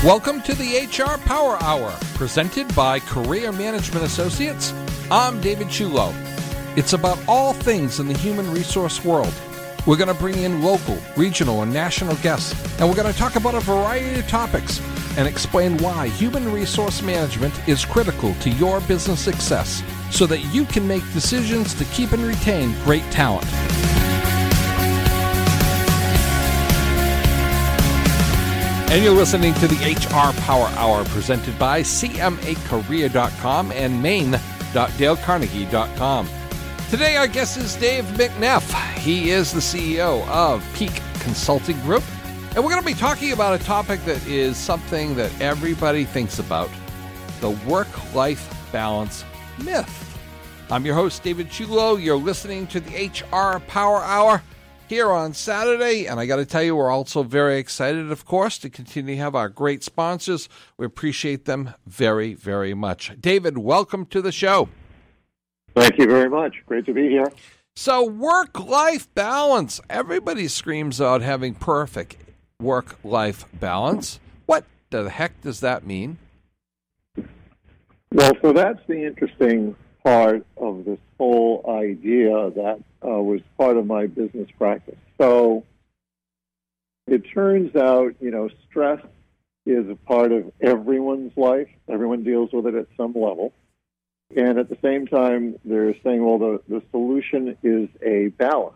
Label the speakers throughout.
Speaker 1: Welcome to the HR Power Hour, presented by Career Management Associates. I'm David Chulo. It's about all things in the human resource world. We're going to bring in local, regional, and national guests, and we're going to talk about a variety of topics and explain why human resource management is critical to your business success so that you can make decisions to keep and retain great talent. And you're listening to the HR Power Hour presented by CMAcareer.com and Maine.DaleCarnegie.com. Today our guest is Dave McNeff. He is the CEO of Peak Consulting Group. And we're going to be talking about a topic that is something that everybody thinks about, the work-life balance myth. I'm your host, David Chulo. You're listening to the HR Power Hour here on Saturday, and I got to tell you, we're also very excited, of course, to continue to have our great sponsors. We appreciate them very, very much. David, welcome to the show.
Speaker 2: Thank you very much. Great to be here.
Speaker 1: So, work-life balance. Everybody screams out having perfect work-life balance. What the heck does that mean?
Speaker 2: Well, so that's the interesting part of this whole idea that was part of my business practice. So it turns out, stress is a part of everyone's life. Everyone deals with it at some level. And at the same time, they're saying, well, the solution is a balance.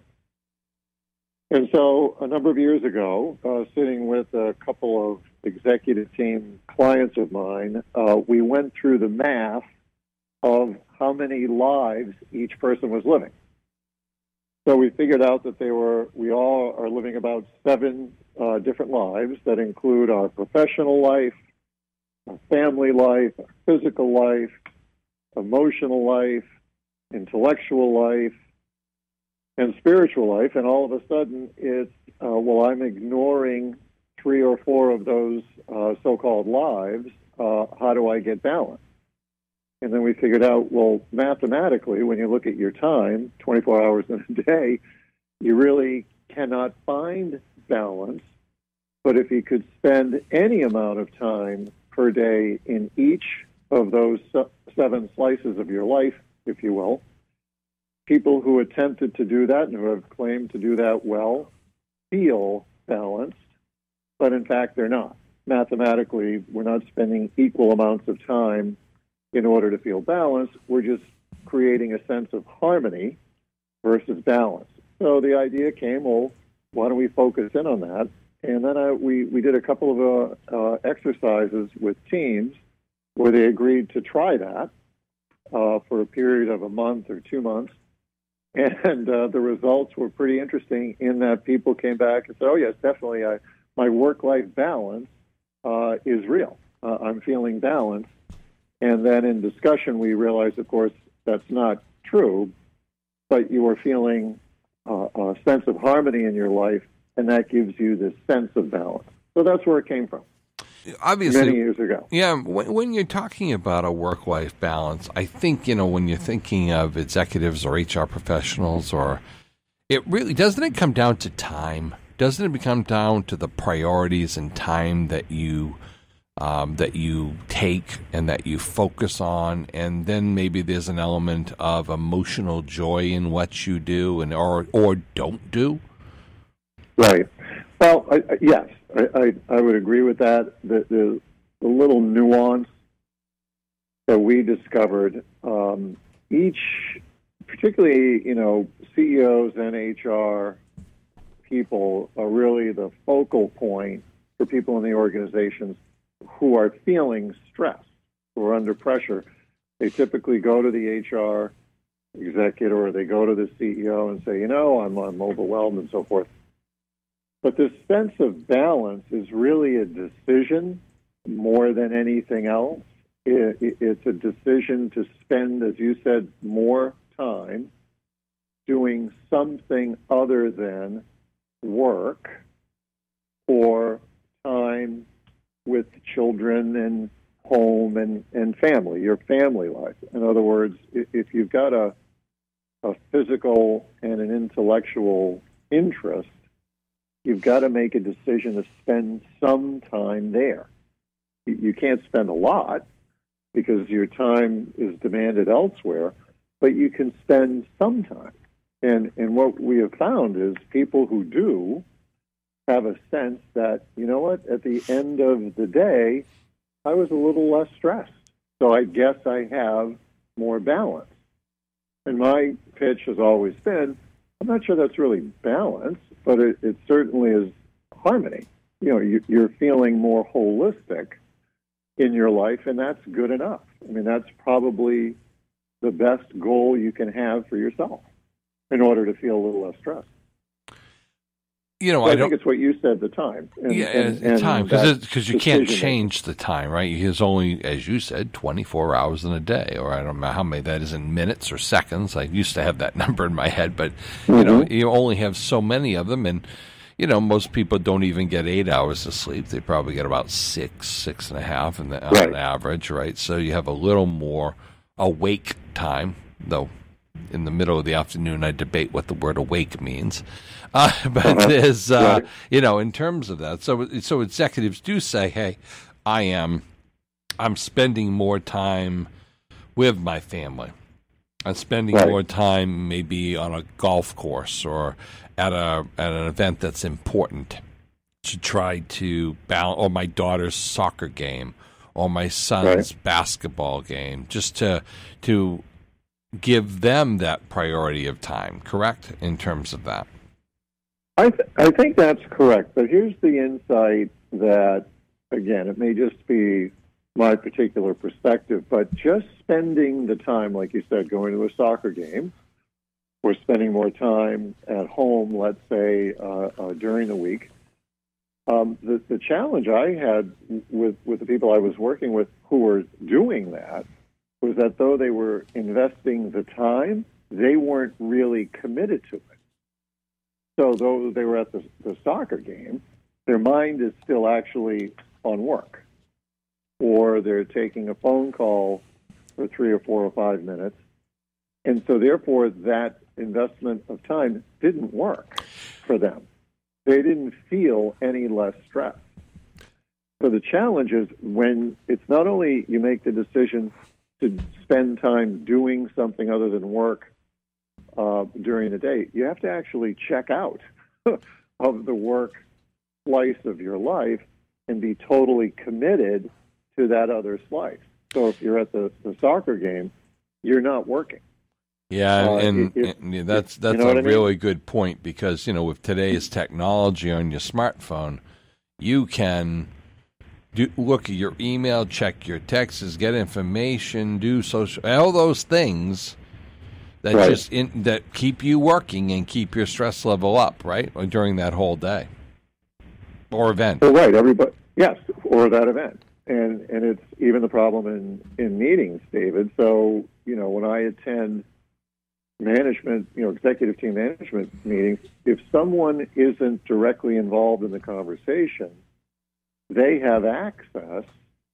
Speaker 2: And so a number of years ago, sitting with a couple of executive team clients of mine, we went through the math of how many lives each person was living. So we figured out that we all are living about 7 different lives that include our professional life, our family life, our physical life, emotional life, intellectual life, and spiritual life. And all of a sudden it's, I'm ignoring 3 or 4 of those so-called lives. How do I get balance? And then we figured out, well, mathematically, when you look at your time, 24 hours in a day, you really cannot find balance. But if you could spend any amount of time per day in each of those 7 slices of your life, if you will, people who attempted to do that and who have claimed to do that well feel balanced, but in fact they're not. Mathematically, we're not spending equal amounts of time in order to feel balanced. We're just creating a sense of harmony versus balance. So the idea came, well, why don't we focus in on that? And then we did a couple of exercises with teams where they agreed to try that for a period of a month or 2 months. And the results were pretty interesting in that people came back and said, oh, yes, definitely, my work-life balance is real. I'm feeling balanced. And then in discussion, we realized, of course, that's not true, but you are feeling a sense of harmony in your life, and that gives you this sense of balance. So that's where it came from.
Speaker 1: Obviously,
Speaker 2: many years ago.
Speaker 1: Yeah, when you're talking about a work-life balance, I think, when you're thinking of executives or HR professionals, it really, doesn't it come down to time? Doesn't it come down to the priorities and time that you take and that you focus on, and then maybe there's an element of emotional joy in what you do or don't do?
Speaker 2: Right. Well, yes, I would agree with that. The little nuance that we discovered, particularly, CEOs and HR people are really the focal point for people in the organizations who are feeling stressed, who are under pressure. They typically go to the HR executive or they go to the CEO and say, I'm overwhelmed and so forth. But this sense of balance is really a decision more than anything else. It's a decision to spend, as you said, more time doing something other than work or time with children and home and family, your family life. In other words, if you've got a physical and an intellectual interest, you've got to make a decision to spend some time there. you can't spend a lot because your time is demanded elsewhere, but you can spend some time. And what we have found is people who do have a sense that, you know what, at the end of the day, I was a little less stressed. So I guess I have more balance. And my pitch has always been, I'm not sure that's really balance, but it certainly is harmony. You know, you're feeling more holistic in your life, and that's good enough. I mean, that's probably the best goal you can have for yourself in order to feel a little less stressed.
Speaker 1: You know,
Speaker 2: so I think it's what you said, the time.
Speaker 1: And time, because you can't change the time, right? There's only, as you said, 24 hours in a day, or I don't know how many that is in minutes or seconds. I used to have that number in my head, but, you know, you only have so many of them, and, you know, most people don't even get 8 hours of sleep. They probably get about 6.5 on average, right? So you have a little more awake time, though in the middle of the afternoon I debate what the word awake means. But there's, you know, in terms of that, so executives do say, hey, I'm spending more time with my family. I'm spending more time maybe on a golf course or at an event that's important to try to balance, or my daughter's soccer game or my son's basketball game, just to give them that priority of time, correct, in terms of that?
Speaker 2: I think that's correct, but here's the insight that, again, it may just be my particular perspective, but just spending the time, like you said, going to a soccer game, or spending more time at home, let's say, during the week. The challenge I had with the people I was working with who were doing that was that though they were investing the time, they weren't really committed to it. So though they were at the soccer game, their mind is still actually on work. Or they're taking a phone call for 3 or 4 or 5 minutes. And so therefore that investment of time didn't work for them. They didn't feel any less stress. So the challenge is when it's not only you make the decision to spend time doing something other than work during the day, you have to actually check out of the work slice of your life and be totally committed to that other slice. So if you're at the soccer game, you're not working.
Speaker 1: Yeah, and that's you know a really good point, because, you know, with today's technology on your smartphone, you can look at your email, check your texts, get information, do social, all those things that that keep you working and keep your stress level up, right, during that whole day or event.
Speaker 2: Well, right, everybody, yes, or that event, and it's even the problem in meetings, David. So, you know, when I attend management, you know, executive team management meetings, if someone isn't directly involved in the conversation, they have access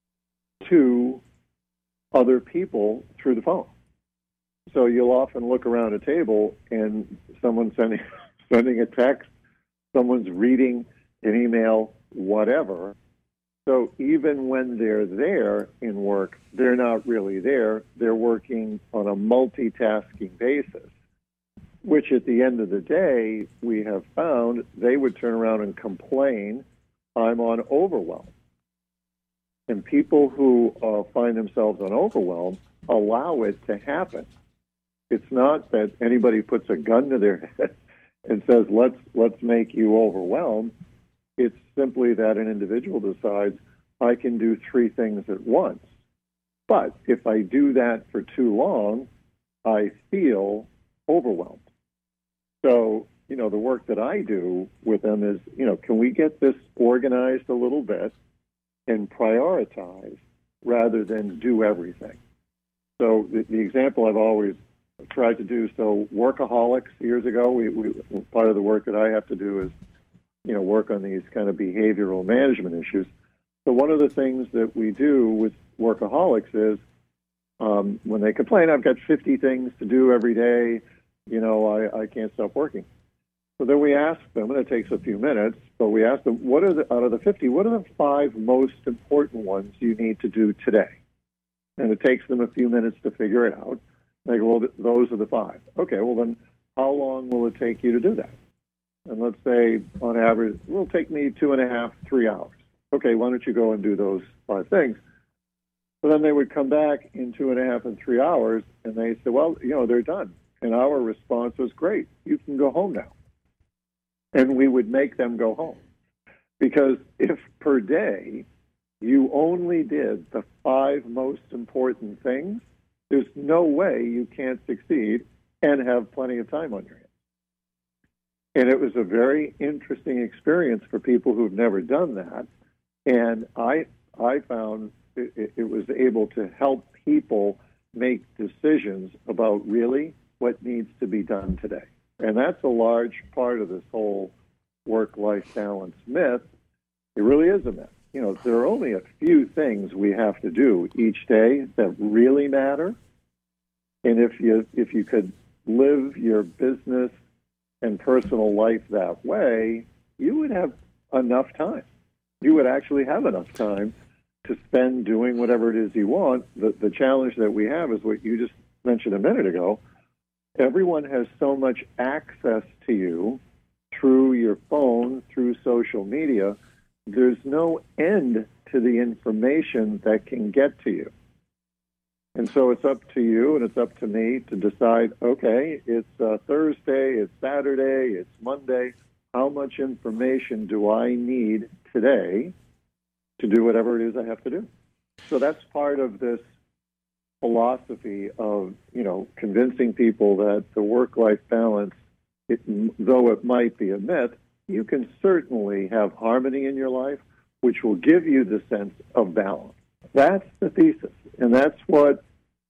Speaker 2: to other people through the phone. So you'll often look around a table and someone's sending a text, someone's reading an email, whatever. So even when they're there in work, they're not really there. They're working on a multitasking basis, which at the end of the day, we have found they would turn around and complain, I'm on overwhelm. And people who find themselves on overwhelm allow it to happen. It's not that anybody puts a gun to their head and says, let's make you overwhelmed. It's simply that an individual decides, I can do 3 things at once. But if I do that for too long, I feel overwhelmed. So, you know, the work that I do with them is, you know, can we get this organized a little bit and prioritize rather than do everything? So the example I've always tried to do, so Workaholics years ago, we part of the work that I have to do is, you know, work on these kind of behavioral management issues. So one of the things that we do with Workaholics is when they complain, I've got 50 things to do every day, you know, I can't stop working. So then we ask them, and it takes a few minutes, but we ask them, out of the 50, what are the 5 most important ones you need to do today? And it takes them a few minutes to figure it out. They go, well, those are the 5. Okay, well then, how long will it take you to do that? And let's say, on average, it will take me 2.5, 3 hours. Okay, why don't you go and do those 5 things? So then they would come back in 2.5 and 3 hours, and they say, well, they're done. And our response was, great, you can go home now. And we would make them go home. Because if per day you only did the 5 most important things, there's no way you can't succeed and have plenty of time on your hands. And it was a very interesting experience for people who've never done that. And I found it was able to help people make decisions about really what needs to be done today. And that's a large part of this whole work-life balance myth. It really is a myth. There are only a few things we have to do each day that really matter. And if you could live your business and personal life that way, you would have enough time. You would actually have enough time to spend doing whatever it is you want. The challenge that we have is what you just mentioned a minute ago. Everyone has so much access to you through your phone, through social media. There's no end to the information that can get to you. And so it's up to you and it's up to me to decide, okay, it's Thursday, it's Saturday, it's Monday. How much information do I need today to do whatever it is I have to do? So that's part of this philosophy of, convincing people that the work-life balance, though it might be a myth, you can certainly have harmony in your life, which will give you the sense of balance. That's the thesis. And that's what,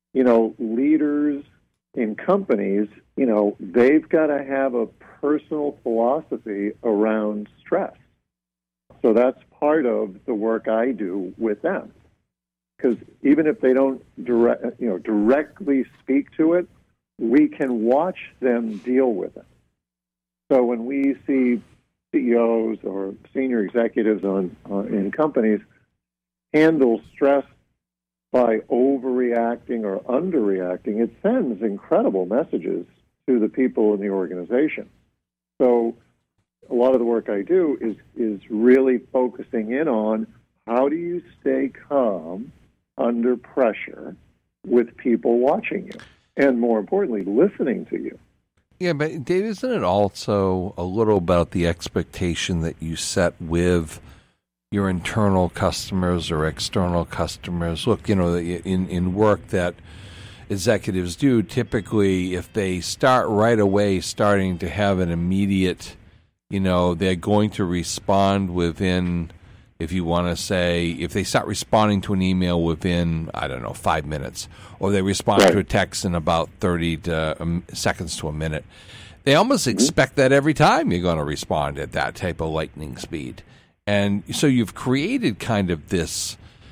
Speaker 2: leaders in companies, they've got to have a personal philosophy around stress. So that's part of the work I do with them. Because even if they don't directly speak to it, we can watch them deal with it. So when we see CEOs or senior executives in companies handle stress by overreacting or underreacting, it sends incredible messages to the people in the organization. So a lot of the work I do is really focusing in on how do you stay calm under pressure with people watching you, and more importantly, listening to you.
Speaker 1: Yeah, but Dave, isn't it also a little about the expectation that you set with your internal customers or external customers? Look, in work that executives do, typically if they start right away starting to have an immediate, they're going to respond within, if you want to say, if they start responding to an email within, 5 minutes, or they respond to a text in about 30 seconds to a minute, they almost expect that every time you're going to respond at that type of lightning speed. And so you've created kind of this,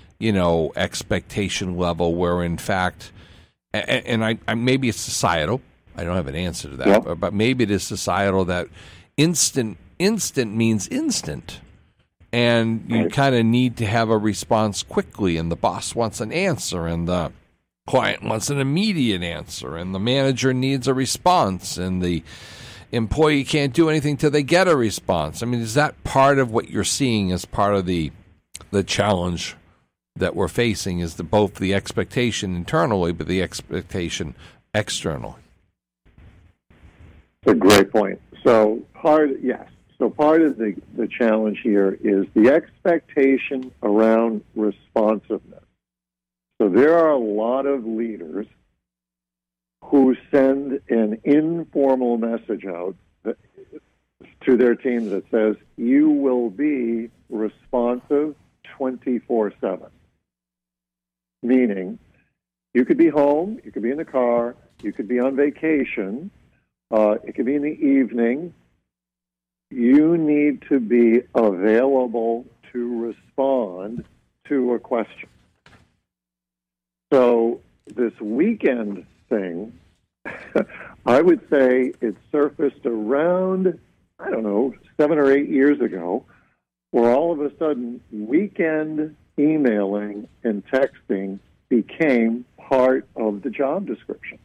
Speaker 1: expectation level where, in fact, and I maybe it's societal. I don't have an answer to that, but maybe it is societal that instant means instant. And you kind of need to have a response quickly, and the boss wants an answer, and the client wants an immediate answer, and the manager needs a response, and the employee can't do anything till they get a response. I mean, is that part of what you're seeing as part of the challenge that we're facing, is both the expectation internally, but the expectation externally?
Speaker 2: It's a great point. So part of the challenge here is the expectation around responsiveness. So there are a lot of leaders who send an informal message out to their teams that says, you will be responsive 24/7. Meaning, you could be home, you could be in the car, you could be on vacation, it could be in the evening. You need to be available to respond to a question. So this weekend thing, I would say it surfaced around I don't know, 7 or 8 years ago, where all of a sudden weekend emailing and texting became part of the job description.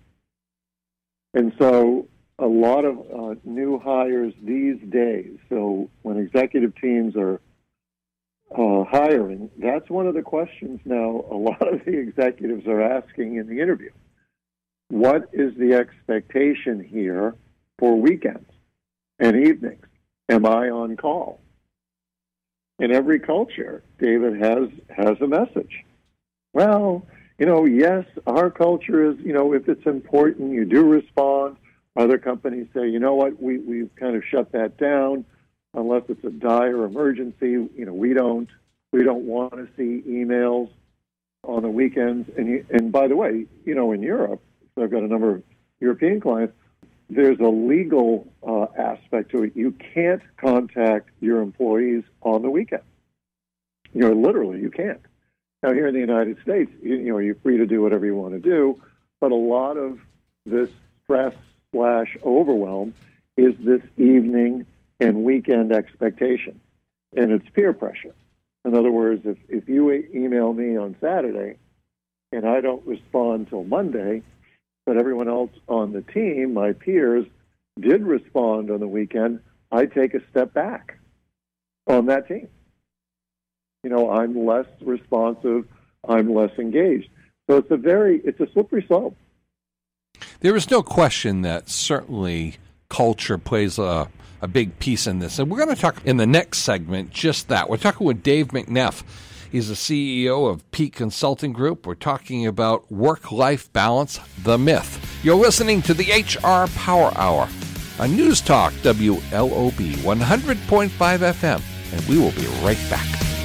Speaker 2: And so a lot of new hires these days, so when executive teams are hiring, that's one of the questions now a lot of the executives are asking in the interview. What is the expectation here for weekends and evenings? Am I on call? In every culture, David has a message. Well, yes, our culture is, if it's important, you do respond. Other companies say, you know what, we've kind of shut that down unless it's a dire emergency. We don't want to see emails on the weekends. And by the way, in Europe, so I've got a number of European clients, there's a legal aspect to it. You can't contact your employees on the weekend. Literally, you can't. Now, here in the United States, you're free to do whatever you want to do, but a lot of this stress/overwhelm is this evening and weekend expectation, and it's peer pressure. In other words, if you email me on Saturday and I don't respond till Monday, but everyone else on the team, my peers, did respond on the weekend, I take a step back on that team. I'm less responsive, I'm less engaged. So it's a slippery slope.
Speaker 1: There is no question that certainly culture plays a big piece in this. And we're going to talk in the next segment just that. We're talking with Dave McNeff. He's the CEO of Peak Consulting Group. We're talking about work-life balance, the myth. You're listening to the HR Power Hour on News Talk WLOB 100.5 FM, and we will be right back.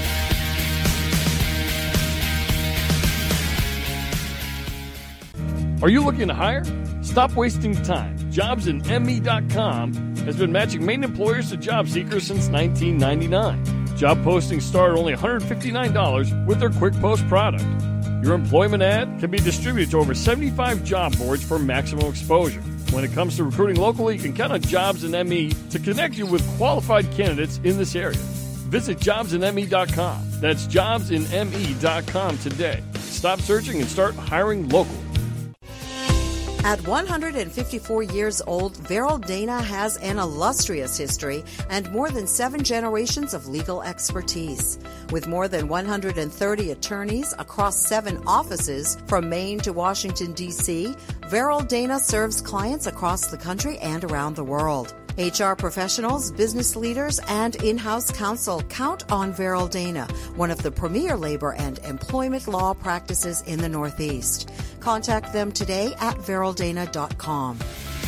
Speaker 3: Are you looking to hire? Stop wasting time. JobsInME.com has been matching main employers to job seekers since 1999. Job postings start at only $159 with their Quick Post product. Your employment ad can be distributed to over 75 job boards for maximum exposure. When it comes to recruiting locally, you can count on JobsInME to connect you with qualified candidates in this area. Visit JobsInME.com. That's JobsInME.com today. Stop searching and start hiring locally.
Speaker 4: At 154 years old, Veryl Dana has an illustrious history and more than 7 generations of legal expertise. With more than 130 attorneys across 7 offices from Maine to Washington, D.C., Veryl Dana serves clients across the country and around the world. HR professionals, business leaders, and in-house counsel count on Veryl Dana, one of the premier labor and employment law practices in the Northeast. Contact them today at VerylDana.com.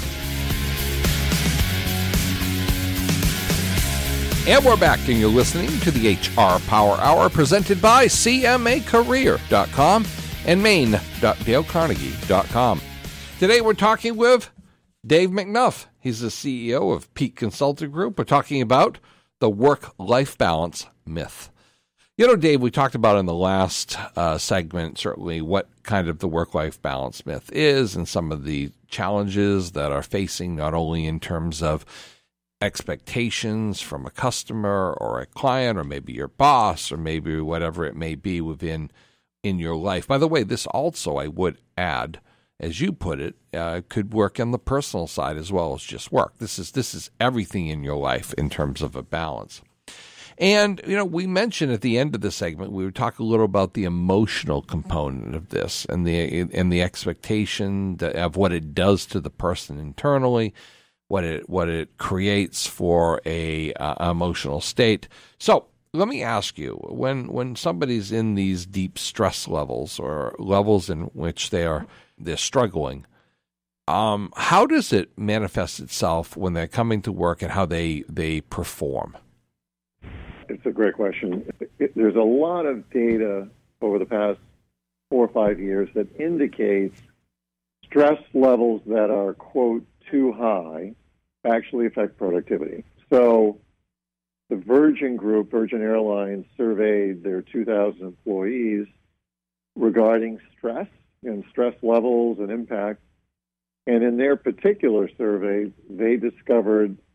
Speaker 1: And we're back, and you're listening to the HR Power Hour presented by CMACareer.com and Maine.DaleCarnegie.com. Today we're talking with Dave McNeff. He's the CEO of Peak Consulting Group. We're talking about the work-life balance myth. Dave, we talked about in the last segment, certainly, what kind of the work-life balance myth is and some of the challenges that are facing not only in terms of expectations from a customer or a client or maybe your boss or maybe whatever it may be in your life. By the way, this also, I would add, as you put it, could work on the personal side as well as just work. This is everything in your life in terms of a balance. And, we mentioned at the end of the segment, we would talk a little about the emotional component of this and the expectation of what it does to the person internally, what it creates for a emotional state. So let me ask you, when somebody's in these deep stress levels or levels in which they're struggling, how does it manifest itself when they're coming to work and how they perform?
Speaker 2: It's a great question. There's a lot of data over the past 4 or 5 years that indicates stress levels that are, quote, too high actually affect productivity. So the Virgin Airlines surveyed their 2,000 employees regarding stress and stress levels and impact. And in their particular survey, they discovered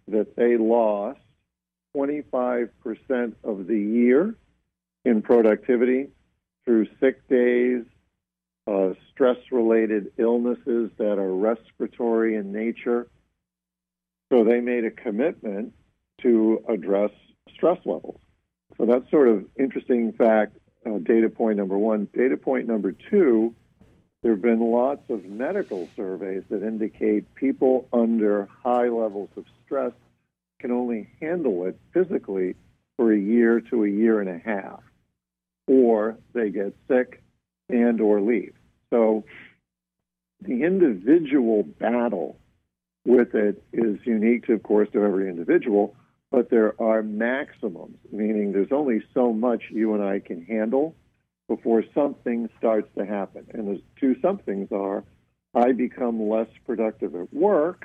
Speaker 2: that they lost 25% of the year in productivity through sick days, stress-related illnesses that are respiratory in nature. So they made a commitment to address stress levels. So that's sort of interesting fact, data point number one. Data point number two, there have been lots of medical surveys that indicate people under high levels of stress can only handle it physically for a year to a year and a half, or they get sick and or leave. So the individual battle with it is unique, of course, to every individual, but there are maximums, meaning there's only so much you and I can handle before something starts to happen. And those two somethings are, I become less productive at work,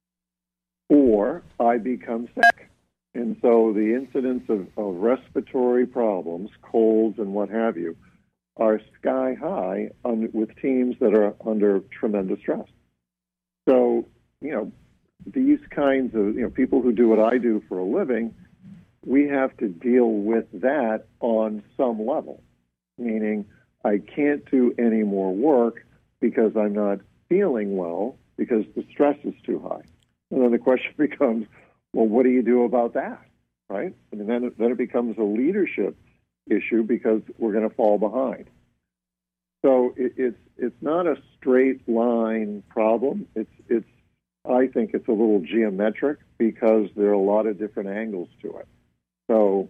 Speaker 2: or I become sick. And so the incidence of respiratory problems, colds and what have you, are sky high with teams that are under tremendous stress. So, these kinds of, people who do what I do for a living, we have to deal with that on some level, meaning I can't do any more work because I'm not feeling well because the stress is too high. And then the question becomes, well, what do you do about that, right? I mean, then it becomes a leadership issue because we're going to fall behind. So it's not a straight line problem. I think it's a little geometric because there are a lot of different angles to it. So,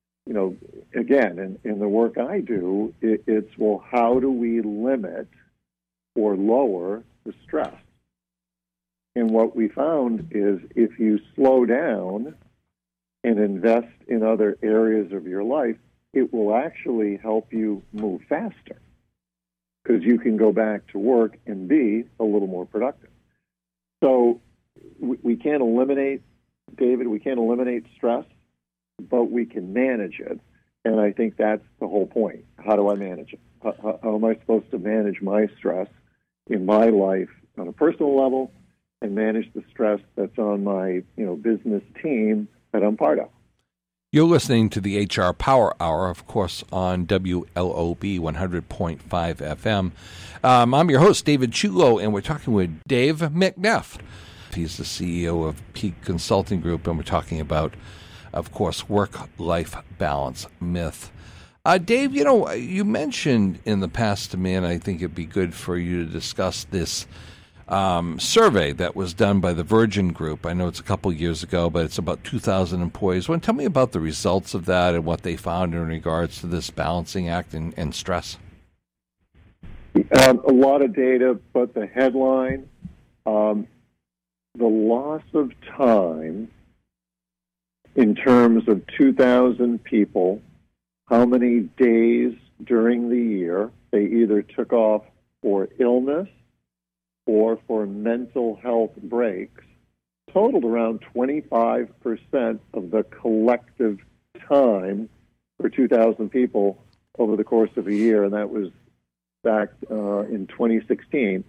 Speaker 2: again, in the work I do, it's, well, how do we limit or lower the stress? And what we found is if you slow down and invest in other areas of your life, it will actually help you move faster because you can go back to work and be a little more productive. So we can't eliminate, David, we can't eliminate stress, but we can manage it. And I think that's the whole point. How do I manage it? How am I supposed to manage my stress in my life on a personal level and manage the stress that's on my business team that I'm part of?
Speaker 1: You're listening to the HR Power Hour, of course, on WLOB 100.5 FM. I'm your host, David Chulo, and we're talking with Dave McNeff. He's the CEO of Peak Consulting Group, and we're talking about, of course, work-life balance myth. Dave, you mentioned in the past to me, and I think it'd be good for you to discuss this survey that was done by the Virgin Group. I know it's a couple years ago, but it's about 2,000 employees. Tell me about the results of that and what they found in regards to this balancing act and stress.
Speaker 2: A lot of data, but the headline, the loss of time in terms of 2,000 people, how many days during the year they either took off for illness or for mental health breaks, totaled around 25% of the collective time for 2,000 people over the course of a year, and that was back in 2016.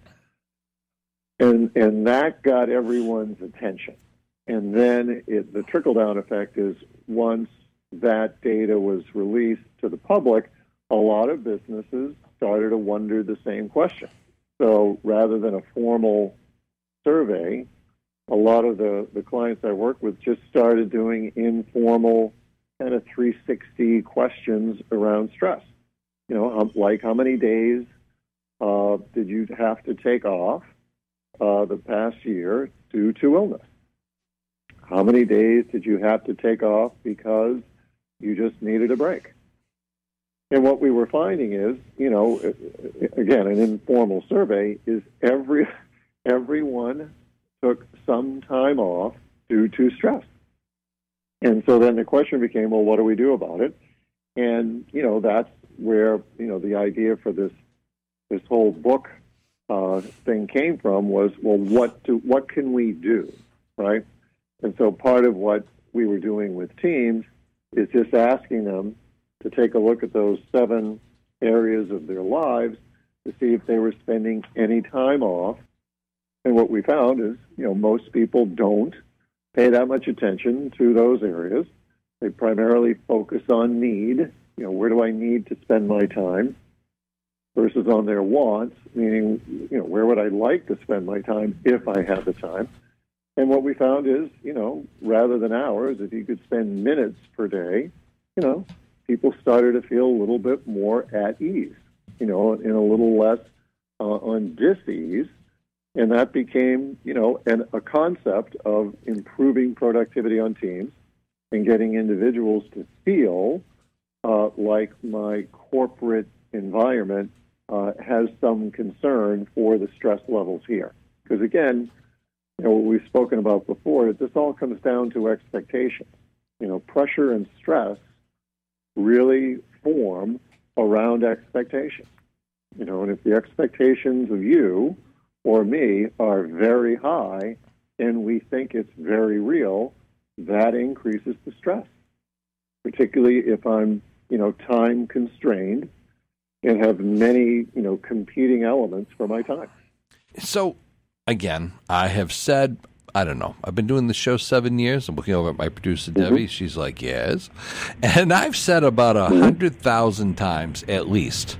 Speaker 2: And that got everyone's attention. And then the trickle-down effect is once that data was released to the public, a lot of businesses started to wonder the same question. So rather than a formal survey, a lot of the clients I work with just started doing informal kind of 360 questions around stress. Like how many days did you have to take off the past year due to illness? How many days did you have to take off because you just needed a break? And what we were finding is, again, an informal survey is everyone took some time off due to stress. And so then the question became, well, what do we do about it? And, that's where, the idea for this whole book thing came from was, well, what can we do, right? And so part of what we were doing with teams is just asking them to take a look at those 7 areas of their lives to see if they were spending any time off. And what we found is, most people don't. pay that much attention to those areas. They primarily focus on need. Where do I need to spend my time? Versus on their wants, meaning, where would I like to spend my time if I had the time? And what we found is, rather than hours, if you could spend minutes per day, people started to feel a little bit more at ease, and a little less on dis-ease. And that became, a concept of improving productivity on teams and getting individuals to feel like my corporate environment has some concern for the stress levels here. Because again, what we've spoken about before, this all comes down to expectations. Pressure and stress really form around expectations. And if the expectations of you or me are very high and we think it's very real, that increases the stress, particularly if I'm, time constrained and have many, competing elements for my time.
Speaker 1: So, again, I have said, I don't know, I've been doing the show 7 years. I'm looking over at my producer, Debbie. She's like, yes. And I've said about 100,000 times at least,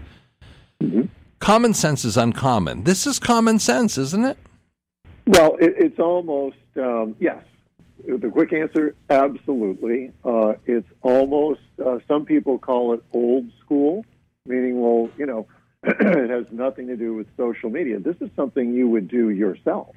Speaker 1: common sense is uncommon. This is common sense, isn't it?
Speaker 2: Well, it's almost, yes. The quick answer, absolutely. It's almost, some people call it old school, meaning, well, it has nothing to do with social media. This is something you would do yourself.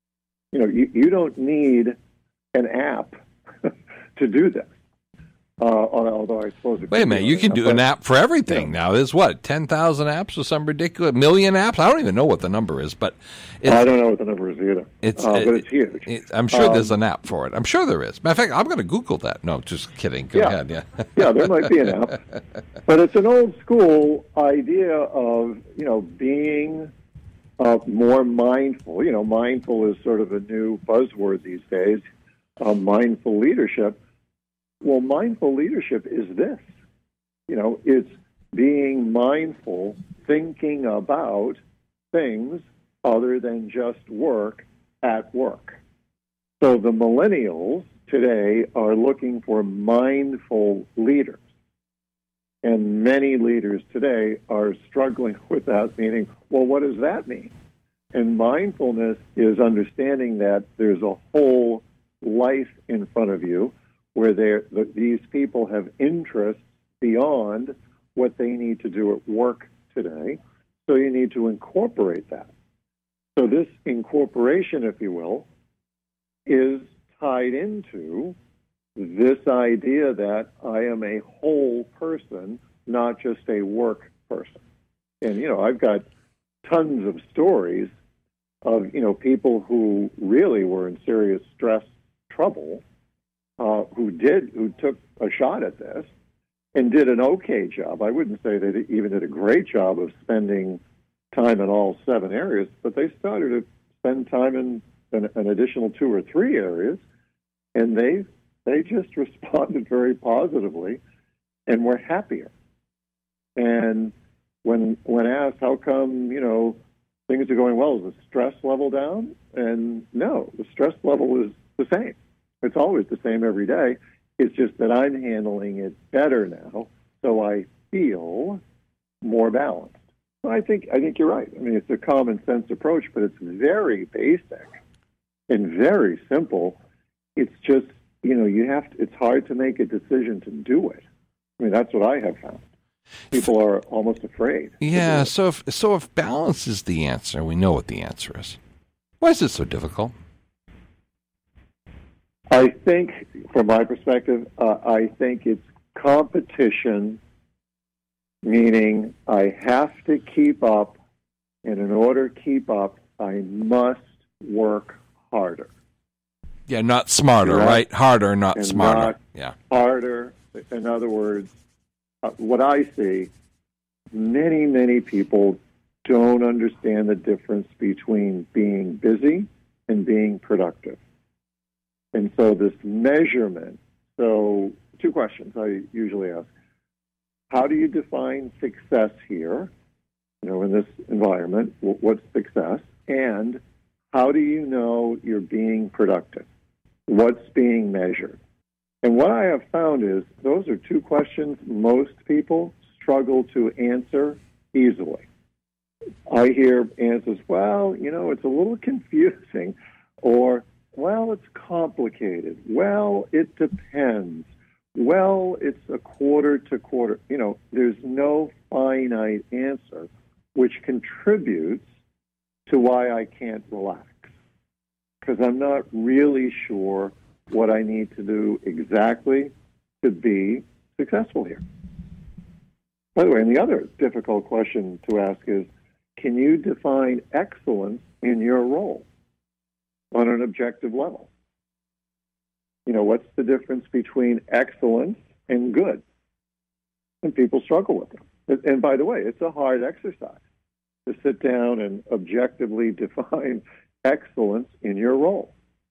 Speaker 2: You don't need an app to do this. Although I suppose...
Speaker 1: Wait a minute, you can do an app for everything now. There's 10,000 apps or some ridiculous million apps? I don't even know what the number is, but...
Speaker 2: I don't know what the number is either, but it's huge.
Speaker 1: I'm sure there's an app for it. I'm sure there is. Matter of fact, I'm going to Google that. No, just kidding. Go ahead, yeah.
Speaker 2: Yeah, there might be an app. But it's an old school idea of, being more mindful. Mindful is sort of a new buzzword these days, mindful leadership. Well, mindful leadership is this. It's being mindful, thinking about things other than just work at work. So the millennials today are looking for mindful leaders. And many leaders today are struggling with that, meaning, well, what does that mean? And mindfulness is understanding that there's a whole life in front of you where these people have interests beyond what they need to do at work today. So you need to incorporate that. So this incorporation, if you will, is tied into this idea that I am a whole person, not just a work person. And, I've got tons of stories of, people who really were in serious stress trouble, who took a shot at this and did an okay job. I wouldn't say they even did a great job of spending time in all 7 areas, but they started to spend time in an additional 2 or 3 areas, and they just responded very positively and were happier. And when asked, how come, things are going well, is the stress level down? And no, the stress level is the same. It's always the same every day. It's just that I'm handling it better now, so I feel more balanced. So I think you're right. I mean, it's a common sense approach, but it's very basic and very simple. It's just, it's hard to make a decision to do it. I mean, that's what I have found. People are almost afraid.
Speaker 1: Yeah, so if balance is the answer, we know what the answer is. Why is it so difficult?
Speaker 2: I think, from my perspective, I think it's competition, meaning I have to keep up, and in order to keep up, I must work harder.
Speaker 1: Yeah, not smarter, right? Harder, not smarter.
Speaker 2: Not harder. In other words, what I see, many, many people don't understand the difference between being busy and being productive. And so this measurement, 2 questions I usually ask. How do you define success here, in this environment? What's success? And how do you know you're being productive? What's being measured? And what I have found is those are two questions most people struggle to answer easily. I hear answers, well, it's a little confusing, or, well, it's complicated. Well, it depends. Well, it's a quarter to quarter. There's no finite answer, which contributes to why I can't relax, because I'm not really sure what I need to do exactly to be successful here. By the way, and the other difficult question to ask is, can you define excellence in your role on an objective level? What's the difference between excellence and good? And people struggle with it. And by the way, it's a hard exercise to sit down and objectively define excellence in your role.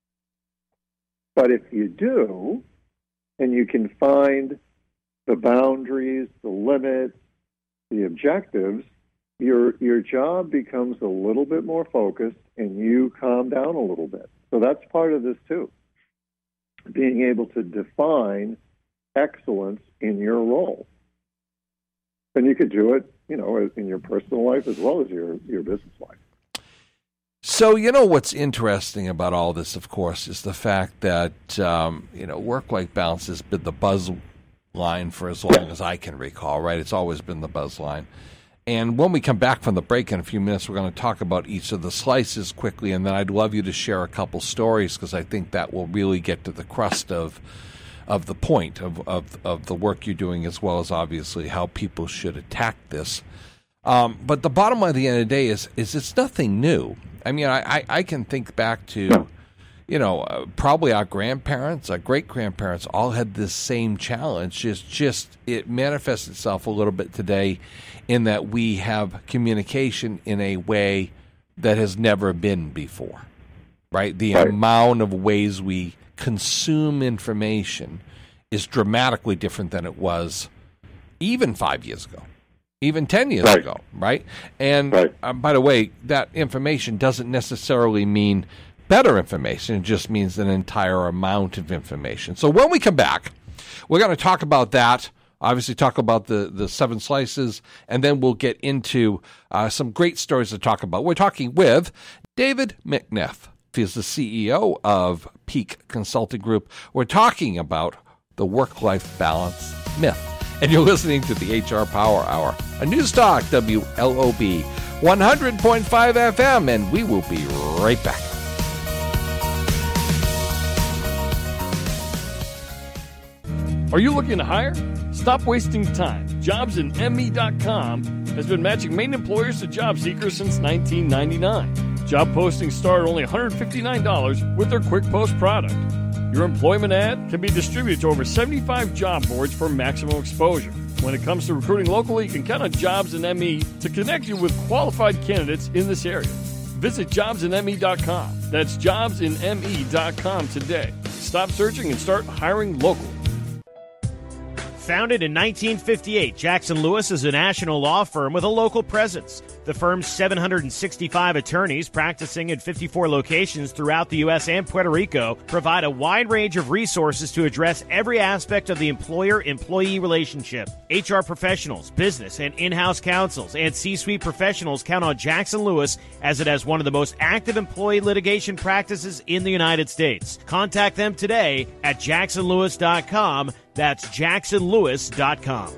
Speaker 2: But if you do, and you can find the boundaries, the limits, the objectives, your job becomes a little bit more focused and you calm down a little bit. So that's part of this too, being able to define excellence in your role. And you could do it, in your personal life as well as your business life.
Speaker 1: So, what's interesting about all this, of course, is the fact that, work-life balance has been the buzz line for as long as I can recall, right? It's always been the buzz line. And when we come back from the break in a few minutes, we're going to talk about each of the slices quickly, and then I'd love you to share a couple stories, because I think that will really get to the crust of the point of the work you're doing, as well as obviously how people should attack this. But the bottom line at the end of the day is it's nothing new. I mean, I can think back to, probably our grandparents, our great-grandparents all had this same challenge. Just it manifests itself a little bit today in that we have communication in a way that has never been before, right? The amount of ways we consume information is dramatically different than it was even 5 years ago. Even 10 years ago, right? And by the way, that information doesn't necessarily mean better information. It just means an entire amount of information. So when we come back, we're going to talk about that, obviously talk about the 7 slices, and then we'll get into some great stories to talk about. We're talking with David McNeff. He is the CEO of Peak Consulting Group. We're talking about the work-life balance myth. And you're listening to the HR Power Hour, a News Talk WLOB 100.5 FM, and we will be right back.
Speaker 3: Are you looking to hire? Stop wasting time. JobsInME.com has been matching main employers to job seekers since 1999. Job postings start at only $159 with their Quick Post product. Your employment ad can be distributed to over 75 job boards for maximum exposure. When it comes to recruiting locally, you can count on JobsInME to connect you with qualified candidates in this area. Visit JobsInME.com. That's JobsInME.com today. Stop searching and start hiring locally.
Speaker 5: Founded in 1958, Jackson Lewis is a national law firm with a local presence. The firm's 765 attorneys practicing in 54 locations throughout the U.S. and Puerto Rico provide a wide range of resources to address every aspect of the employer-employee relationship. HR professionals, business and in-house counsels, and C-suite professionals count on Jackson Lewis as it has one of the most active employee litigation practices in the United States. Contact them today at jacksonlewis.com. That's jacksonlewis.com.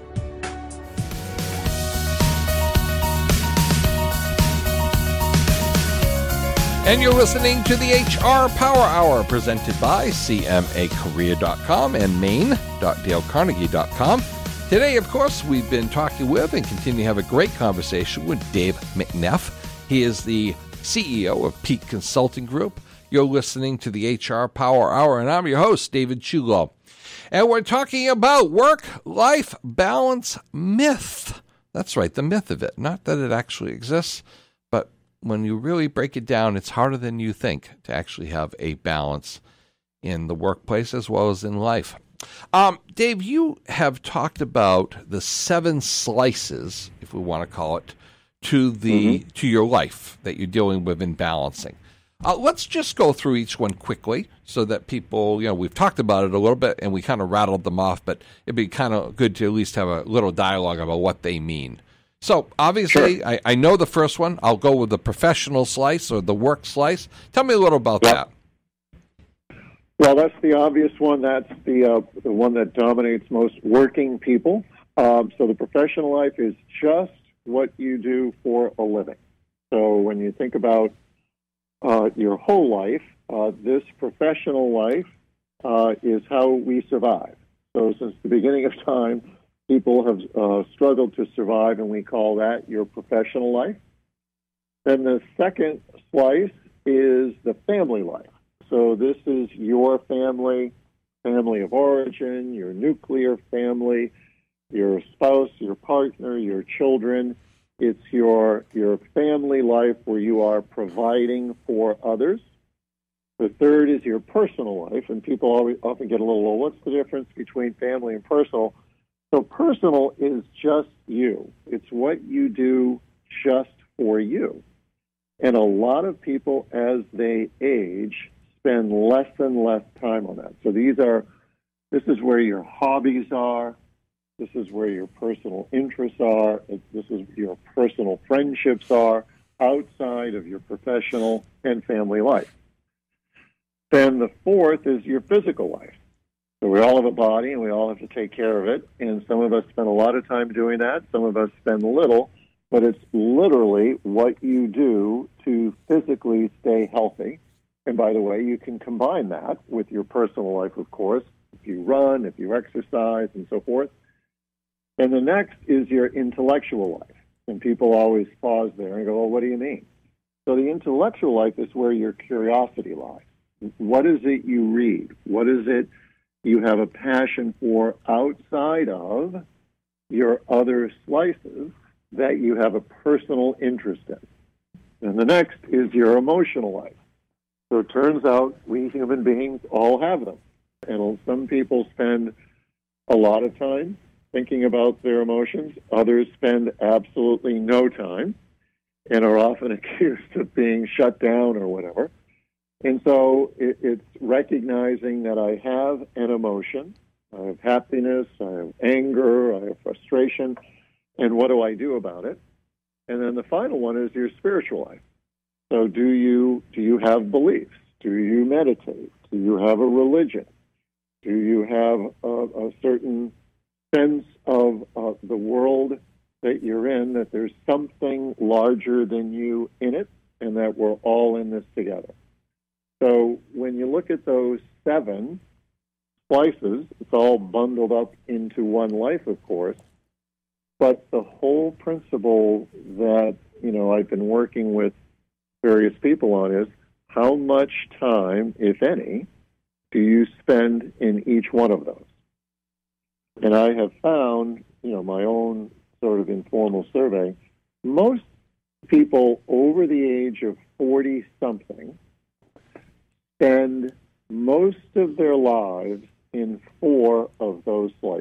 Speaker 1: And you're listening to the HR Power Hour, presented by CMAcareer.com and Maine.DaleCarnegie.com. Today, of course, we've been talking with and continue to have a great conversation with Dave McNeff. He is the CEO of Peak Consulting Group. You're listening to the HR Power Hour, and I'm your host, David Chulo. And we're talking about work-life balance myth. That's right, the myth of it. Not that it actually exists, but when you really break it down, it's harder than you think to actually have a balance in the workplace as well as in life. Dave, you have talked about the 7 slices, if we want to call it, to your life that you're dealing with in balancing. Let's just go through each one quickly so that people, we've talked about it a little bit and we kind of rattled them off, but it'd be kind of good to at least have a little dialogue about what they mean. So, obviously, sure. I know the first one. I'll go with the professional slice or the work slice. Tell me a little about that.
Speaker 2: Well, that's the obvious one. That's the one that dominates most working people. So the professional life is just what you do for a living. So when you think about your whole life, this professional life is how we survive. So since the beginning of time, people have struggled to survive, and we call that your professional life. Then the second slice is the family life. So this is your family of origin, your nuclear family, your spouse, your partner, your children. It's your family life where you are providing for others. The third is your personal life, and people often get a little, well, what's the difference between family and personal? So personal is just you. It's what you do just for you. And a lot of people, as they age, spend less and less time on that. So this is where your hobbies are. This is where your personal interests are. This is where your personal friendships are outside of your professional and family life. Then the fourth is your physical life. So we all have a body, and we all have to take care of it. And some of us spend a lot of time doing that. Some of us spend little. But it's literally what you do to physically stay healthy. And by the way, you can combine that with your personal life, of course, if you run, if you exercise, and so forth. And the next is your intellectual life. And people always pause there and go, well, what do you mean? So the intellectual life is where your curiosity lies. What is it you read? What is it you have a passion for outside of your other slices that you have a personal interest in? And the next is your emotional life. So it turns out we human beings all have them. And some people spend a lot of time thinking about their emotions. Others spend absolutely no time and are often accused of being shut down or whatever. And so it's recognizing that I have an emotion. I have happiness, I have anger, I have frustration, and what do I do about it? And then the final one is your spiritual life. So do you have beliefs? Do you meditate? Do you have a religion? Do you have a certain sense of the world that you're in, that there's something larger than you in it, and that we're all in this together? So when you look at those 7 slices, it's all bundled up into one life, of course, but the whole principle that, I've been working with various people on is how much time, if any, do you spend in each one of those? And I have found, my own sort of informal survey, most people over the age of 40-something spend most of their lives in 4 of those slices,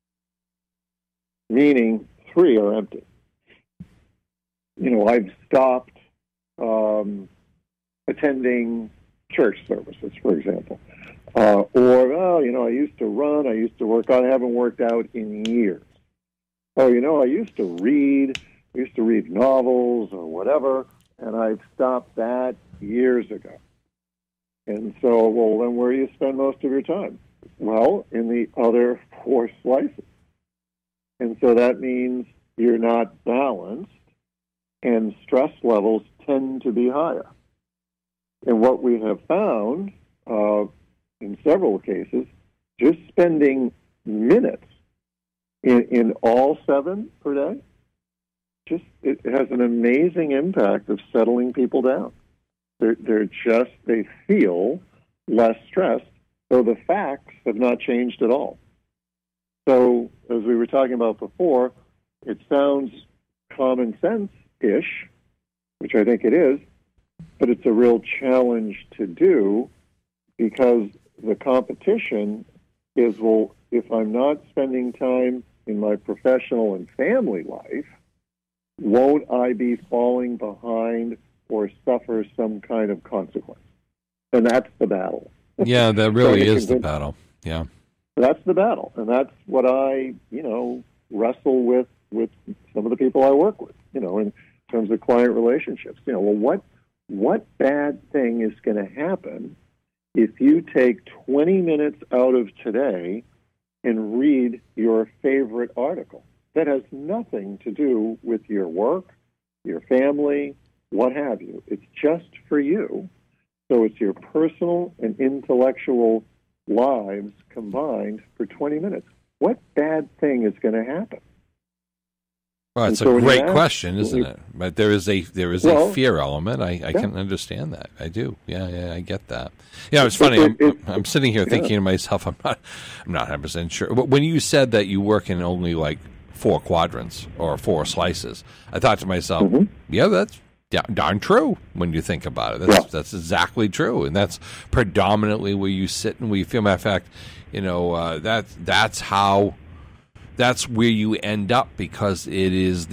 Speaker 2: meaning 3 are empty. I've stopped attending church services, for example. I used to run, I used to work out, I haven't worked out in years. I used to read novels or whatever, and I've stopped that years ago. And so, then where do you spend most of your time? Well, in the other 4 slices. And so that means you're not balanced, and stress levels tend to be higher. And what we have found, in several cases, just spending minutes in all 7 per day, it has an amazing impact of settling people down. They feel less stressed, though the facts have not changed at all. So, as we were talking about before, it sounds common sense-ish, which I think it is, but it's a real challenge to do because the competition is, if I'm not spending time in my professional and family life, won't I be falling behind or suffer some kind of consequence. And that's the battle.
Speaker 1: Yeah, that really is the battle. Yeah.
Speaker 2: That's the battle. And that's what I, wrestle with some of the people I work with, in terms of client relationships. What bad thing is going to happen if you take 20 minutes out of today and read your favorite article that has nothing to do with your work, your family, what have you? It's just for you. So it's your personal and intellectual lives combined for 20 minutes. What bad thing is going to happen?
Speaker 1: Well, it's a great question, isn't it? But there is a fear element. I can understand that. I do. Yeah, I get that. Yeah, it's funny. I'm sitting here thinking to myself, I'm not 100% sure. But when you said that you work in only like 4 quadrants or 4 slices, I thought to myself, yeah, that's darn true when you think about it. That's exactly true, and that's predominantly where you sit and where you feel. Matter of fact, that's where you end up, because it is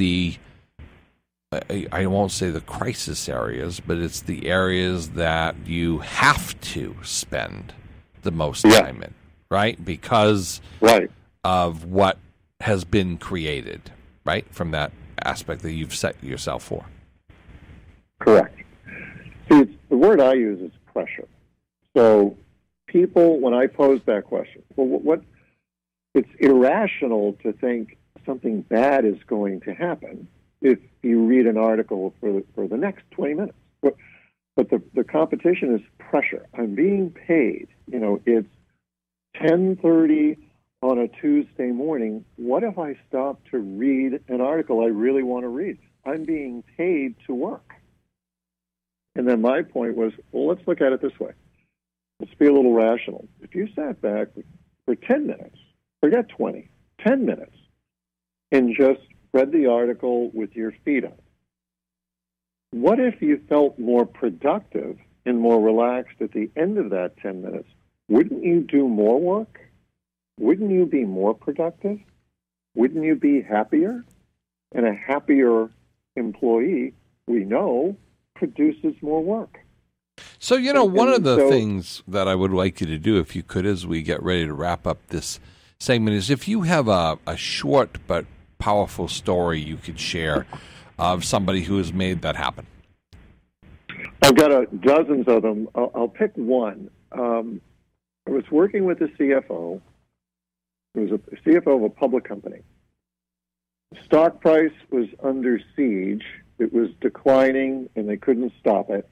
Speaker 1: I won't say the crisis areas, but it's the areas that you have to spend the most time in, right? Because of what has been created, right, from that aspect that you've set yourself for.
Speaker 2: Correct. See, the word I use is pressure. So people, when I pose that question, it's irrational to think something bad is going to happen if you read an article for the next 20 minutes. But the competition is pressure. I'm being paid. It's 10:30 on a Tuesday morning. What if I stop to read an article I really want to read? I'm being paid to work. And then my point was, well, let's look at it this way. Let's be a little rational. If you sat back for 10 minutes, forget 20, 10 minutes, and just read the article with your feet up, what if you felt more productive and more relaxed at the end of that 10 minutes? Wouldn't you do more work? Wouldn't you be more productive? Wouldn't you be happier? And a happier employee, we know, produces more work.
Speaker 1: So, one of the things that I would like you to do, if you could, as we get ready to wrap up this segment, is if you have a short but powerful story you could share of somebody who has made that happen.
Speaker 2: I've got dozens of them. I'll pick one. I was working with a CFO. It was a CFO of a public company. Stock price was under siege. It was declining, and they couldn't stop it.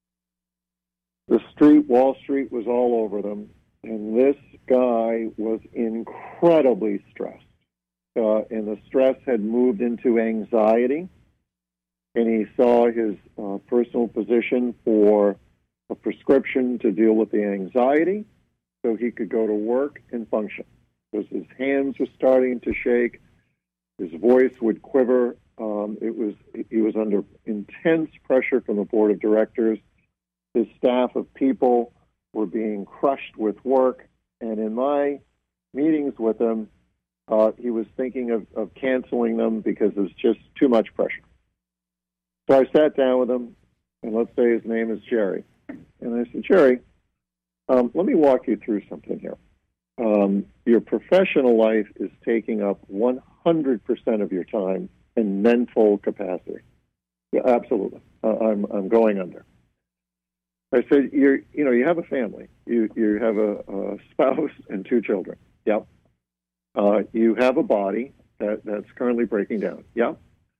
Speaker 2: Wall Street was all over them, and this guy was incredibly stressed. And the stress had moved into anxiety, and he saw his personal physician for a prescription to deal with the anxiety so he could go to work and function. Because his hands were starting to shake, his voice would quiver. He was under intense pressure from the board of directors. His staff of people were being crushed with work, and in my meetings with him, he was thinking of canceling them because it was just too much pressure. So I sat down with him, and let's say his name is Jerry. And I said, Jerry, let me walk you through something here. Your professional life is taking up 100% of your time and mental capacity. Yeah, absolutely. I'm going under. I said, you have a family. You have a spouse and 2 children. Yep. You have a body that's currently breaking down. Yep.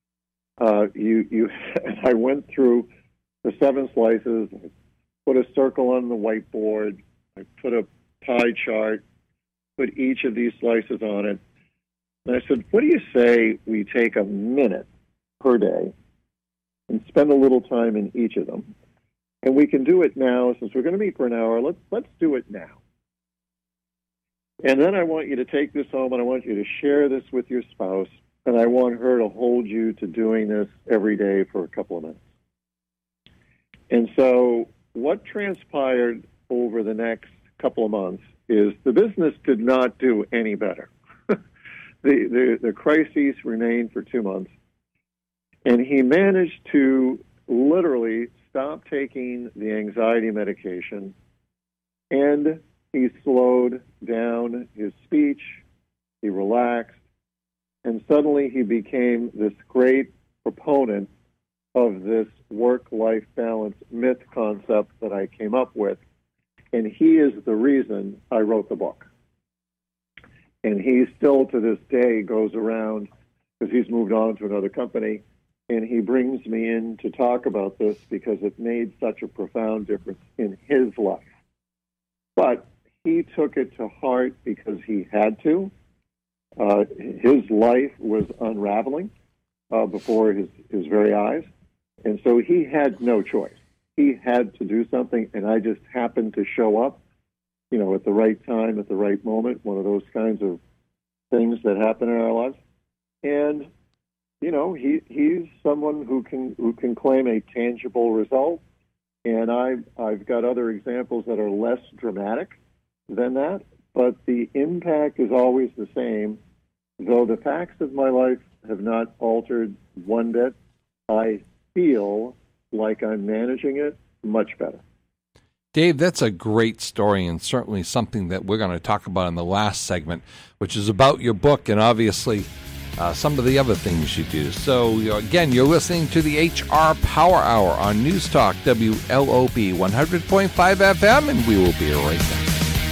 Speaker 2: I went through the 7 slices. I put a circle on the whiteboard. I put a pie chart, put each of these slices on it. And I said, what do you say we take a minute per day and spend a little time in each of them? And we can do it now. Since we're going to meet for an hour, let's do it now. And then I want you to take this home, and I want you to share this with your spouse, and I want her to hold you to doing this every day for a couple of minutes. And so what transpired over the next couple of months is the business did not do any better. The crises remained for 2 months, and he managed to literally stopped taking the anxiety medication, and he slowed down his speech, he relaxed, and suddenly he became this great proponent of this work-life balance myth concept that I came up with. And he is the reason I wrote the book. And he still, to this day, goes around, because he's moved on to another company, and he brings me in to talk about this because it made such a profound difference in his life. But he took it to heart because he had to. His life was unraveling before his very eyes. And so he had no choice. He had to do something, and I just happened to show up, at the right time, at the right moment, one of those kinds of things that happen in our lives. And, he's someone who can claim a tangible result. And I've got other examples that are less dramatic than that, but the impact is always the same. Though the facts of my life have not altered one bit, I feel like I'm managing it much better.
Speaker 1: Dave, that's a great story, and certainly something that we're going to talk about in the last segment, which is about your book and obviously some of the other things you do. So, again, you're listening to the HR Power Hour on News Talk WLOB 100.5 FM, and we will be right back.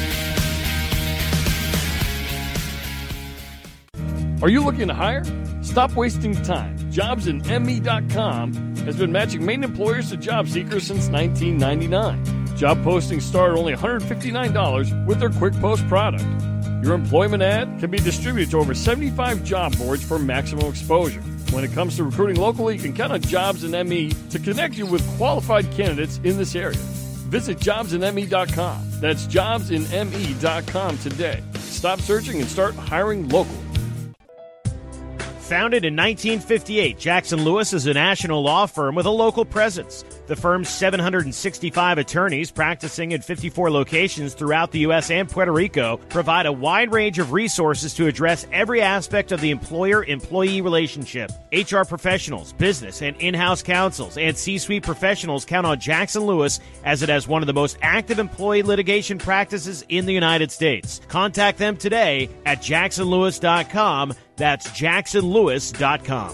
Speaker 3: Are you looking to hire? Stop wasting time. JobsInME.com has been matching Maine employers to job seekers since 1999. Job postings start at only $159 with their Quick Post product. Your employment ad can be distributed to over 75 job boards for maximum exposure. When it comes to recruiting locally, you can count on JobsInME to connect you with qualified candidates in this area. Visit JobsInME.com. That's JobsInME.com today. Stop searching and start hiring locally.
Speaker 5: Founded in 1958, Jackson Lewis is a national law firm with a local presence. The firm's 765 attorneys practicing in 54 locations throughout the U.S. and Puerto Rico provide a wide range of resources to address every aspect of the employer-employee relationship. HR professionals, business and in-house counsels, and C-suite professionals count on Jackson Lewis as it has one of the most active employee litigation practices in the United States. Contact them today at jacksonlewis.com. That's jacksonlewis.com.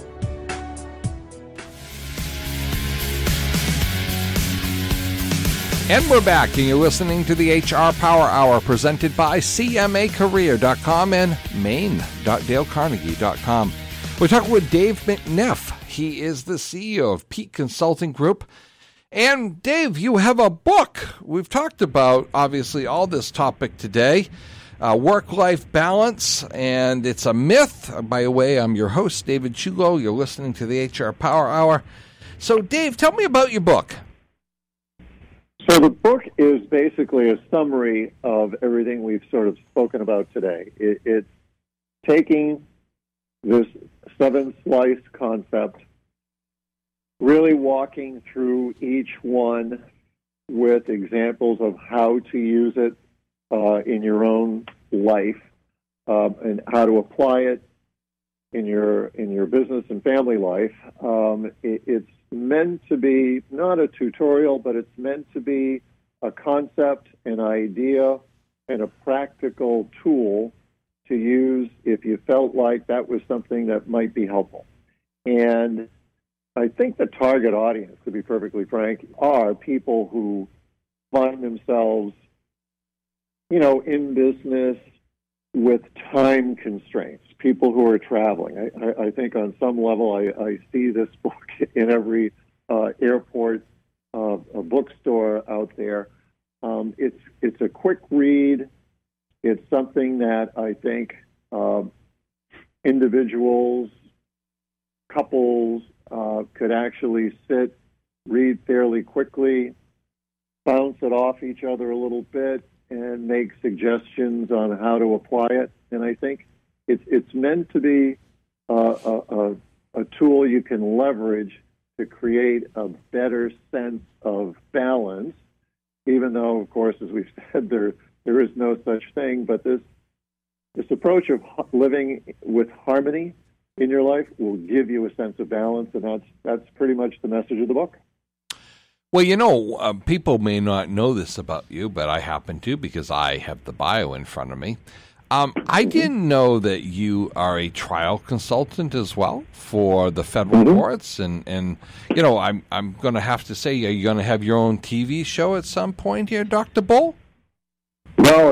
Speaker 1: And we're back, and you're listening to the HR Power Hour presented by CMAcareer.com and Maine.DaleCarnegie.com. We're talking with Dave McNeff. He is the CEO of Peak Consulting Group. And Dave, you have a book. We've talked about, obviously, all this topic today. Work-life balance, and it's a myth. By the way, I'm your host, David Chulo. You're listening to the HR Power Hour. So, Dave, tell me about your book.
Speaker 2: So the book is basically a summary of everything we've sort of spoken about today. It's taking this 7-slice concept, really walking through each one with examples of how to use it in your own life, and how to apply it in your business and family life. It's meant to be not a tutorial, but it's meant to be a concept, an idea, and a practical tool to use if you felt like that was something that might be helpful. And I think the target audience, to be perfectly frank, are people who find themselves in business with time constraints, people who are traveling. I think on some level I see this book in every airport, a bookstore out there. It's a quick read. It's something that I think individuals, couples could actually sit, read fairly quickly, bounce it off each other a little bit, and make suggestions on how to apply it. And I think it's meant to be a tool you can leverage to create a better sense of balance, even though, of course, as we've said, there is no such thing. But this approach of living with harmony in your life will give you a sense of balance, and that's pretty much the message of the book.
Speaker 1: Well, people may not know this about you, but I happen to because I have the bio in front of me. I didn't know that you are a trial consultant as well for the federal courts, and I'm going to have to say, are you going to have your own TV show at some point here, Dr. Bull?
Speaker 2: No.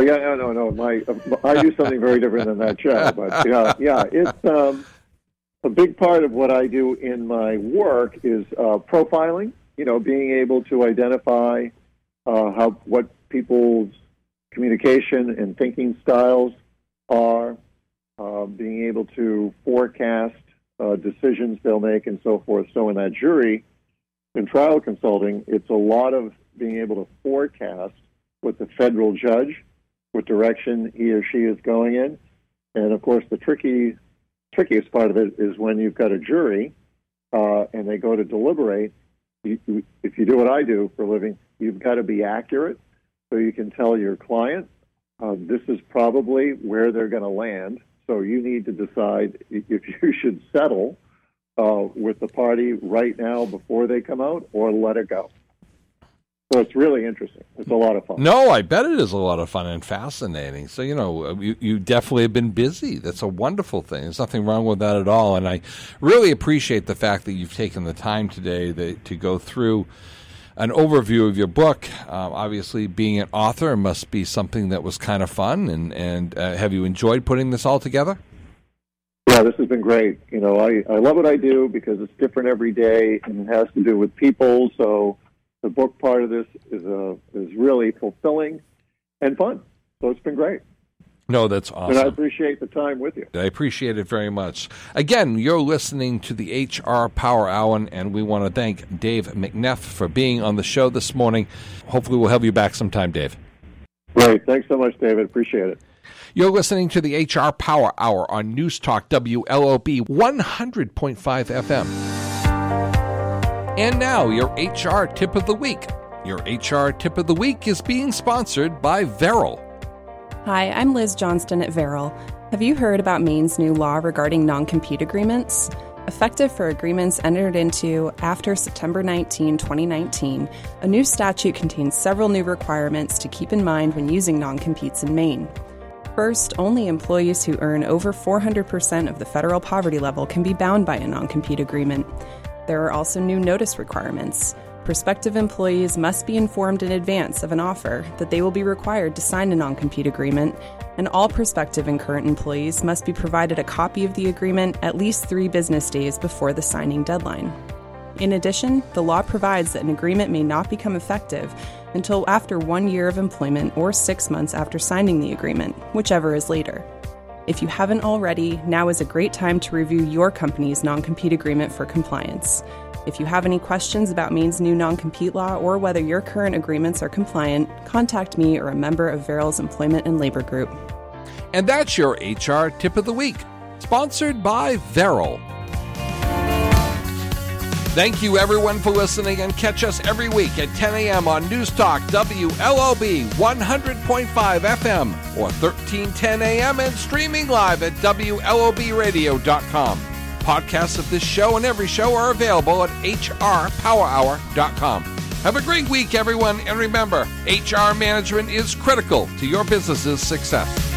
Speaker 2: I do something very different than that show, but it's a big part of what I do in my work is profiling. Being able to identify what people's communication and thinking styles are, being able to forecast decisions they'll make and so forth. So in that jury, in trial consulting, it's a lot of being able to forecast what the federal judge, what direction he or she is going in. And, of course, the trickiest part of it is when you've got a jury and they go to deliberate. If you do what I do for a living, you've got to be accurate so you can tell your client, this is probably where they're going to land. So you need to decide if you should settle with the party right now before they come out or let it go. So it's really interesting. It's a lot of fun.
Speaker 1: No, I bet it is a lot of fun and fascinating. So, you definitely have been busy. That's a wonderful thing. There's nothing wrong with that at all. And I really appreciate the fact that you've taken the time today to go through an overview of your book. Obviously, being an author must be something that was kind of fun. And have you enjoyed putting this all together?
Speaker 2: Yeah, this has been great. I love what I do because it's different every day and it has to do with people. So the book part of this is really fulfilling and fun. So it's been great.
Speaker 1: No, that's awesome.
Speaker 2: And I appreciate the time with you.
Speaker 1: I appreciate it very much. Again, you're listening to the HR Power Hour, and we want to thank Dave McNeff for being on the show this morning. Hopefully we'll have you back sometime, Dave.
Speaker 2: Great. Thanks so much, David. Appreciate it.
Speaker 1: You're listening to the HR Power Hour on News Talk WLOB 100.5 FM. And now, your HR Tip of the Week. Your HR Tip of the Week is being sponsored by Veril.
Speaker 6: Hi, I'm Liz Johnston at Veril. Have you heard about Maine's new law regarding non-compete agreements? Effective for agreements entered into after September 19, 2019, a new statute contains several new requirements to keep in mind when using non-competes in Maine. First, only employees who earn over 400% of the federal poverty level can be bound by a non-compete agreement. There are also new notice requirements. Prospective employees must be informed in advance of an offer that they will be required to sign a non-compete agreement, and all prospective and current employees must be provided a copy of the agreement at least 3 business days before the signing deadline. In addition, the law provides that an agreement may not become effective until after 1 year of employment or 6 months after signing the agreement, whichever is later. If you haven't already, now is a great time to review your company's non-compete agreement for compliance. If you have any questions about Maine's new non-compete law or whether your current agreements are compliant, contact me or a member of Veril's Employment and Labor Group.
Speaker 1: And that's your HR Tip of the Week, sponsored by Veril. Thank you, everyone, for listening, and catch us every week at 10 a.m. on News Talk WLOB 100.5 FM or 1310 a.m. and streaming live at WLOBradio.com. Podcasts of this show and every show are available at hrpowerhour.com. Have a great week, everyone, and remember, HR management is critical to your business's success.